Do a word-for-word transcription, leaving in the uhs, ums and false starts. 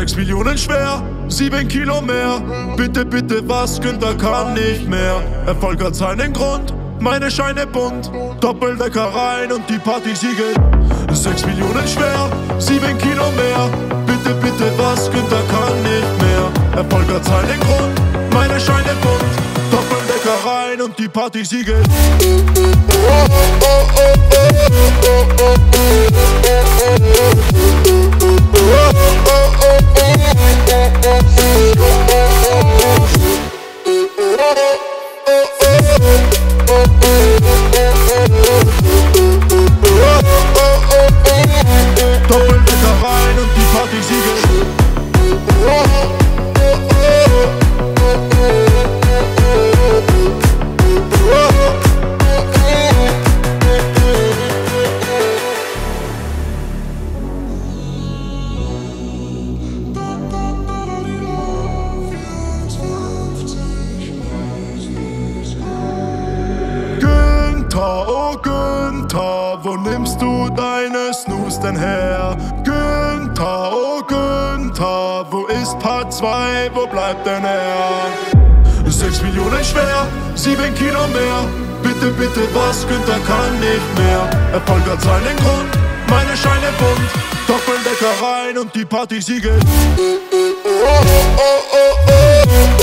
Sechs Millionen schwer, sieben Kilo mehr. Bitte, bitte, was, Günther kann nicht mehr. Erfolg hat seinen Grund, meine Scheine bunt. Doppeldecker rein und die Party siegelt. Sechs Millionen schwer, sieben Kilo mehr. Bitte, bitte, was, Günther kann nicht mehr. Erfolg hat seinen Grund, meine Scheine bunt. Doppeldecker rein und die Party siegelt. Doppeldecker rein und die Party siegelt. Günther, oh Günther, wo nimmst du deine Snooze denn her? Günther, oh Günther, wo ist Part zwei, wo bleibt denn er? Sechs Millionen schwer, sieben Kilo mehr. Bitte, bitte, was, Günther kann nicht mehr. Erfolg hat seinen Grund, meine Scheine bunt. Doppeldecker rein und die Party siegelt. Oh, oh, oh, oh.